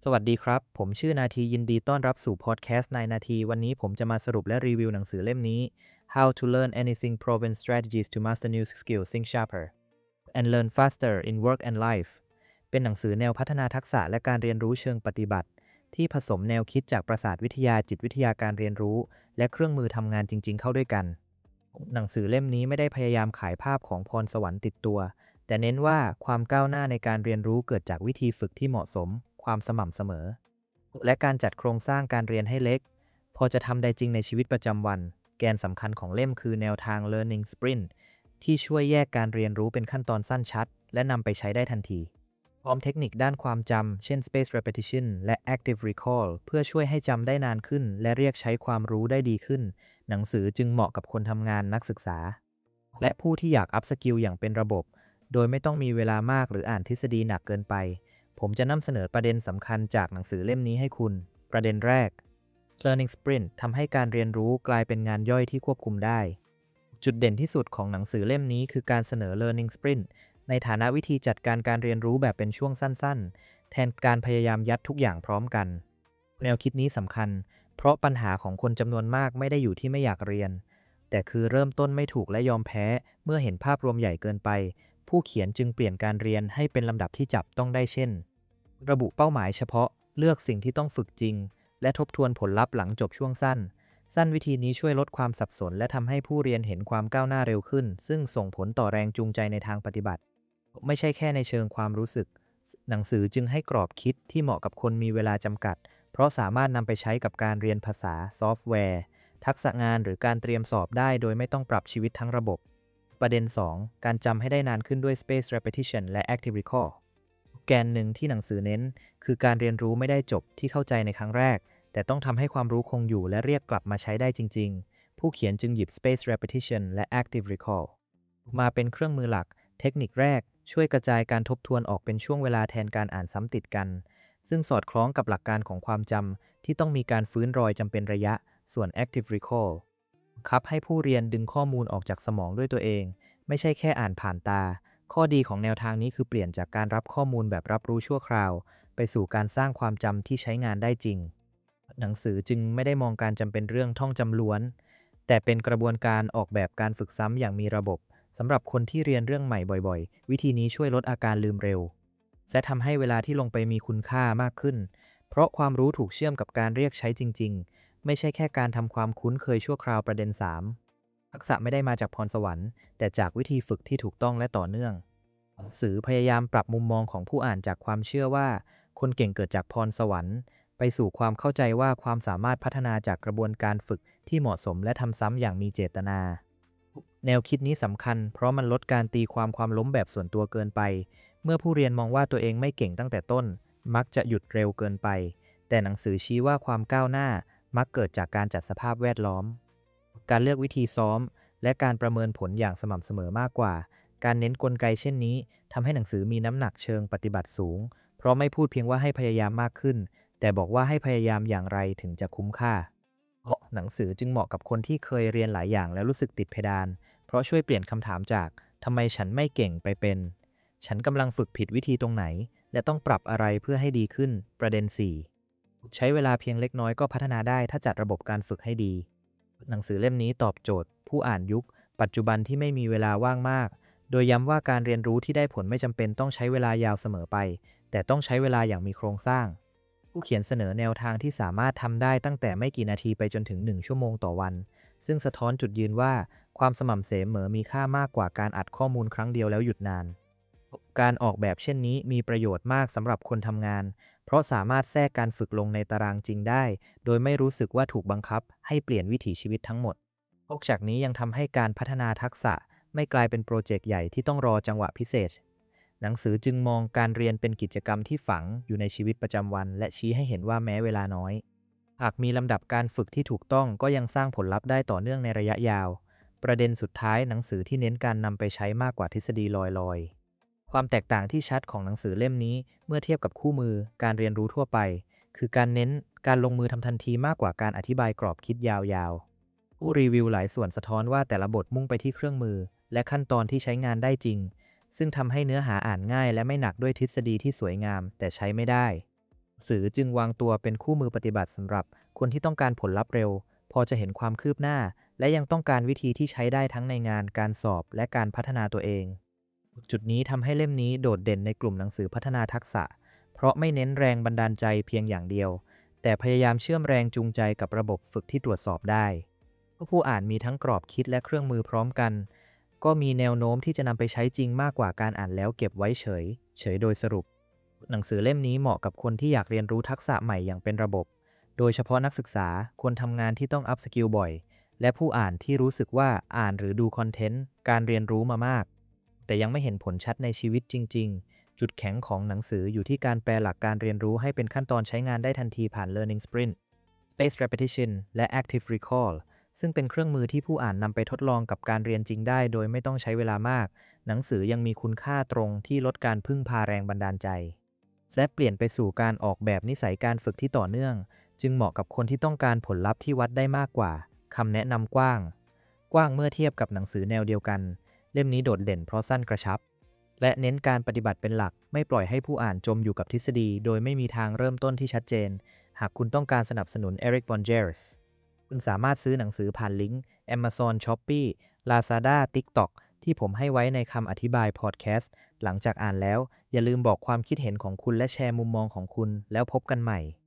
สวัสดีครับ ผมชื่อนาทียินดีต้อนรับสู่พอดแคสต์นายนาทีวันนี้ผมจะมาสรุปและรีวิวหนังสือเล่มนี้ How to Learn Anything Proven Strategies to Master New Skills Think Sharper and Learn Faster in Work and Life เป็นหนังสือแนวพัฒนาทักษะและการเรียนรู้เชิงปฏิบัติที่ผสมแนวคิดจากประสาทวิทยาจิตวิทยาการเรียนรู้และเครื่องมือทำงานจริงๆเข้าด้วยกันหนังสือเล่มนี้ไม่ได้พยายามขายภาพของพรสวรรค์ติดตัวแต่เน้นว่าความก้าวหน้าในการเรียนรู้เกิดจากวิธีฝึกที่เหมาะสมความสม่ำเสมอและการจัดโครงสร้างการเรียนให้เล็กพอจะทำได้จริงในชีวิตประจำวันแกนสำคัญของเล่มคือแนวทาง Learning Sprint ที่ช่วยแยกการเรียนรู้เป็นขั้นตอนสั้นชัดและนำไปใช้ได้ทันทีพร้อมเทคนิคด้านความจำเช่น Space Repetition และ Active Recall เพื่อช่วยให้จำได้นานขึ้นและเรียกใช้ความรู้ได้ดีขึ้นหนังสือจึงเหมาะกับคนทำงานนักศึกษาและผู้ที่อยากอัพสกิลอย่างเป็นระบบโดยไม่ต้องมีเวลามากหรืออ่านทฤษฎีหนักเกินไปผมจะนำเสนอประเด็นสำคัญจากหนังสือเล่มนี้ให้คุณประเด็นแรก Learning Sprint ทำให้การเรียนรู้กลายเป็นงานย่อยที่ควบคุมได้จุดเด่นที่สุดของหนังสือเล่มนี้คือการเสนอ Learning Sprint ในฐานะวิธีจัดการการเรียนรู้แบบเป็นช่วงสั้นๆแทนการพยายามยัดทุกอย่างพร้อมกันแนวคิดนี้สำคัญเพราะปัญหาของคนจำนวนมากไม่ได้อยู่ที่ไม่อยากเรียนแต่คือเริ่มต้นไม่ถูกและยอมแพ้เมื่อเห็นภาพรวมใหญ่เกินไปผู้เขียนจึงเปลี่ยนการเรียนให้เป็นลำดับที่จับต้องได้เช่นระบุเป้าหมายเฉพาะเลือกสิ่งที่ต้องฝึกจริงและทบทวนผลลัพธ์หลังจบช่วงสั้นวิธีนี้ช่วยลดความสับสนและทำให้ผู้เรียนเห็นความก้าวหน้าเร็วขึ้นซึ่งส่งผลต่อแรงจูงใจในทางปฏิบัติไม่ใช่แค่ในเชิงความรู้สึกหนังสือจึงให้กรอบคิดที่เหมาะกับคนมีเวลาจำกัดเพราะสามารถนำไปใช้กับการเรียนภาษาซอฟต์แวร์ทักษะงานหรือการเตรียมสอบได้โดยไม่ต้องปรับชีวิตทั้งระบบประเด็น2การจำให้ได้นานขึ้นด้วย Space Repetition และ Active Recall แกนหนึ่งที่หนังสือเน้นคือการเรียนรู้ไม่ได้จบที่เข้าใจในครั้งแรกแต่ต้องทำให้ความรู้คงอยู่และเรียกกลับมาใช้ได้จริงๆผู้เขียนจึงหยิบ Space Repetition และ Active Recall มาเป็นเครื่องมือหลักเทคนิคแรกช่วยกระจายการทบทวนออกเป็นช่วงเวลาแทนการอ่านซ้ำติดกันซึ่งสอดคล้องกับหลักการของความจำที่ต้องมีการฟื้นรอยจำเป็นระยะส่วน Active Recall คับให้ผู้เรียนดึงข้อมูลออกจากสมองด้วยตัวเองไม่ใช่แค่อ่านผ่านตาข้อดีของแนวทางนี้คือเปลี่ยนจากการรับข้อมูลแบบรับรู้ชั่วคราวไปสู่การสร้างความจำที่ใช้งานได้จริงหนังสือจึงไม่ได้มองการจำเป็นเรื่องท่องจำล้วนแต่เป็นกระบวนการออกแบบการฝึกซ้ำอย่างมีระบบสำหรับคนที่เรียนเรื่องใหม่บ่อยๆวิธีนี้ช่วยลดอาการลืมเร็วและทำให้เวลาที่ลงไปมีคุณค่ามากขึ้นเพราะความรู้ถูกเชื่อมกับการเรียกใช้จริงๆไม่ใช่แค่การทำความคุ้นเคยชั่วคราวประเด็น3ทักษะไม่ได้มาจากพรสวรรค์แต่จากวิธีฝึกที่ถูกต้องและต่อเนื่องหนังสือพยายามปรับมุมมองของผู้อ่านจากความเชื่อว่าคนเก่งเกิดจากพรสวรรค์ไปสู่ความเข้าใจว่าความสามารถพัฒนาจากกระบวนการฝึกที่เหมาะสมและทำซ้ำอย่างมีเจตนาแนวคิดนี้สำคัญเพราะมันลดการตีความล้มแบบส่วนตัวเกินไปเมื่อผู้เรียนมองว่าตัวเองไม่เก่งตั้งแต่ต้นมักจะหยุดเร็วเกินไปแต่หนังสือชี้ว่าความก้าวหน้ามักเกิดจากการจัดสภาพแวดล้อมการเลือกวิธีซ้อมและการประเมินผลอย่างสม่ำเสมอมากกว่าการเน้นกลไกเช่นนี้ทำให้หนังสือมีน้ำหนักเชิงปฏิบัติสูงเพราะไม่พูดเพียงว่าให้พยายามมากขึ้นแต่บอกว่าให้พยายามอย่างไรถึงจะคุ้มค่าหนังสือจึงเหมาะกับคนที่เคยเรียนหลายอย่างแล้วรู้สึกติดเพดานเพราะช่วยเปลี่ยนคำถามจากทำไมฉันไม่เก่งไปเป็นฉันกำลังฝึกผิดวิธีตรงไหนและต้องปรับอะไรเพื่อให้ดีขึ้นประเด็น4ใช้เวลาเพียงเล็กน้อยก็พัฒนาได้ถ้าจัดระบบการฝึกให้ดีหนังสือเล่มนี้ตอบโจทย์ผู้อ่านยุคปัจจุบันที่ไม่มีเวลาว่างมากโดยย้ำว่าการเรียนรู้ที่ได้ผลไม่จำเป็นต้องใช้เวลายาวเสมอไปแต่ต้องใช้เวลาอย่างมีโครงสร้างผู้เขียนเสนอแนวทางที่สามารถทำได้ตั้งแต่ไม่กี่นาทีไปจนถึง1 ชั่วโมงต่อวันซึ่งสะท้อนจุดยืนว่าความสม่ำเสมอมีค่ามากกว่าการอัดข้อมูลครั้งเดียวแล้วหยุดนานการออกแบบเช่นนี้มีประโยชน์มากสำหรับคนทำงานเพราะสามารถแทรกการฝึกลงในตารางจริงได้โดยไม่รู้สึกว่าถูกบังคับให้เปลี่ยนวิถีชีวิตทั้งหมดนอกจากนี้ยังทำให้การพัฒนาทักษะไม่กลายเป็นโปรเจกต์ใหญ่ที่ต้องรอจังหวะพิเศษหนังสือจึงมองการเรียนเป็นกิจกรรมที่ฝังอยู่ในชีวิตประจำวันและชี้ให้เห็นว่าแม้เวลาน้อยหากมีลำดับการฝึกที่ถูกต้องก็ยังสร้างผลลัพธ์ได้ต่อเนื่องในระยะยาวประเด็นสุดท้ายหนังสือที่เน้นการนำไปใช้มากกว่าทฤษฎีลอยๆความแตกต่างที่ชัดของหนังสือเล่มนี้เมื่อเทียบกับคู่มือการเรียนรู้ทั่วไปคือการเน้นการลงมือทำทันทีมากกว่าการอธิบายกรอบคิดยาวๆผู้รีวิวหลายส่วนสะท้อนว่าแต่ละบทมุ่งไปที่เครื่องมือและขั้นตอนที่ใช้งานได้จริงซึ่งทำให้เนื้อหาอ่านง่ายและไม่หนักด้วยทฤษฎีที่สวยงามแต่ใช้ไม่ได้สื่อจึงวางตัวเป็นคู่มือปฏิบัติสำหรับคนที่ต้องการผลลัพธ์เร็วพอจะเห็นความคืบหน้าและยังต้องการวิธีที่ใช้ได้ทั้งในงานการสอบและการพัฒนาตัวเองจุดนี้ทำให้เล่มนี้โดดเด่นในกลุ่มหนังสือพัฒนาทักษะเพราะไม่เน้นแรงบันดาลใจเพียงอย่างเดียวแต่พยายามเชื่อมแรงจูงใจกับระบบฝึกที่ตรวจสอบได้ผู้อ่านมีทั้งกรอบคิดและเครื่องมือพร้อมกันก็มีแนวโน้มที่จะนำไปใช้จริงมากกว่าการอ่านแล้วเก็บไว้เฉยโดยสรุป หนังสือเล่มนี้เหมาะกับคนที่อยากเรียนรู้ทักษะใหม่อย่างเป็นระบบ โดยเฉพาะนักศึกษาคนทำงานที่ต้องอัพสกิลบ่อย และผู้อ่านที่รู้สึกว่าอ่านหรือดูคอนเทนต์การเรียนรู้มามาก แต่ยังไม่เห็นผลชัดในชีวิตจริงๆ จุดแข็งของหนังสืออยู่ที่การแปลหลักการเรียนรู้ให้เป็นขั้นตอนใช้งานได้ทันทีผ่าน Learning Sprint Spaced Repetition และ Active Recall ซึ่งเป็นเครื่องมือที่ผู้อ่านนำไปทดลองกับการเรียนจริงได้โดยไม่ต้องใช้เวลามาก หนังสือยังมีคุณค่าตรงที่ลดการพึ่งพาแรงบันดาลใจ และเปลี่ยนไปสู่การออกแบบนิสัยการฝึกที่ต่อเนื่อง จึงเหมาะกับคนที่ต้องการผลลัพธ์ที่วัดได้มากกว่าคำแนะนำกว้างเมื่อเทียบกับหนังสือแนวเดียวกัน เล่มนี้โดดเด่นเพราะสั้นกระชับ และเน้นการปฏิบัติเป็นหลัก ไม่ปล่อยให้ผู้อ่านจมอยู่กับทฤษฎีโดยไม่มีทางเริ่มต้นที่ชัดเจน หากคุณต้องการสนับสนุน Eric Von Geers คุณสามารถซื้อหนังสือผ่านลิงก์ Amazon, Shopee, Lazada, TikTok ที่ผมให้ไว้ในคำอธิบายพอดแคสต์หลังจากอ่านแล้วอย่าลืมบอกความคิดเห็นของคุณและแชร์มุมมองของคุณแล้วพบกันใหม่